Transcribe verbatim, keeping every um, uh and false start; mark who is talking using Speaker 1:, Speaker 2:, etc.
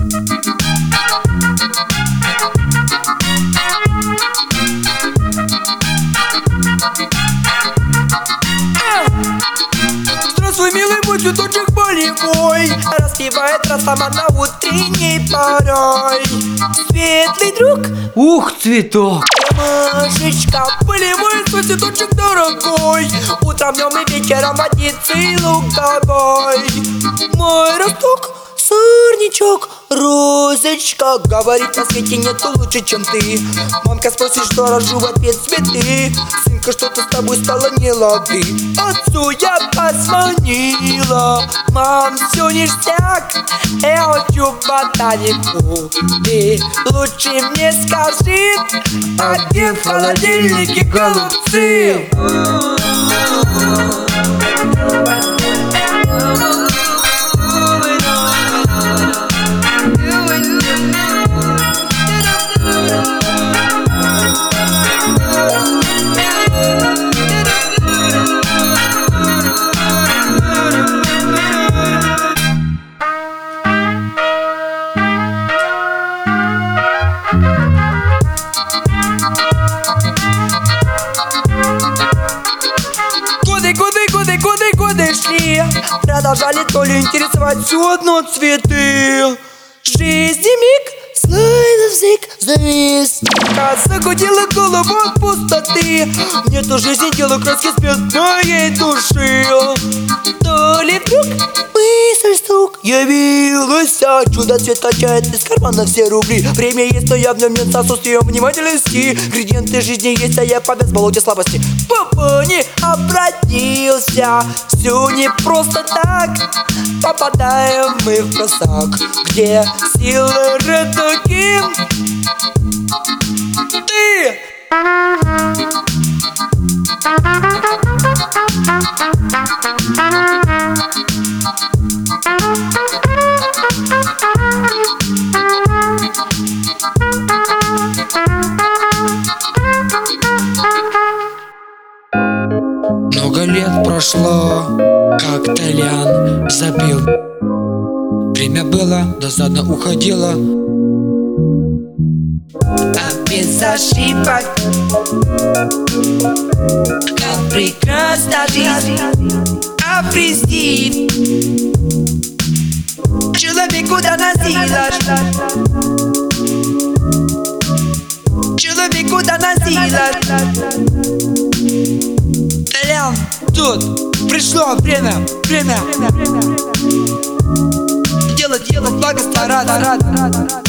Speaker 1: Здравствуй, милый мой цветочек болевой, распевает росомах на утренней порой. Светлый друг,
Speaker 2: ух, цветок.
Speaker 1: Ромашечка, полевой свой цветочек дорогой, утром, днем и вечером водится луговой. Мой росток, сорнячок, розочка, говорит, на свете нету лучше, чем ты. Мамка спросит, что рожу, в ответ цветы. Сынка, что-то с тобой стало не лады. Отцу я позвонила: мам, все ништяк, я хочу ботанику. Ты лучше мне скажи, а где в холодильнике голубцы? Годы, годы, годы, годы, годы шли, продолжали то ли интересовать все одно цветы. Жизни миг, словно взрыв, завис, загудела голову от пустоты. Нету жизни, делу краски спят моей души. То ли вдруг мысль стук явилась, чудо свет качает из кармана все рубли. Время есть, но я в нем нет отсутствием внимательности. Ингредиенты жизни есть, а я повез в болоте слабости. Папа не обратился, все не просто так. Попадаем мы в просак, где силы редуки. Ты!
Speaker 3: Много лет прошло, как Толян забил. Время было, досадно уходило,
Speaker 1: А без ошибок, как прекрасна жизнь, обрести человеку доносилась, человеку доносилась.
Speaker 2: Толян, тут пришло время, время делать, делать благо стараться.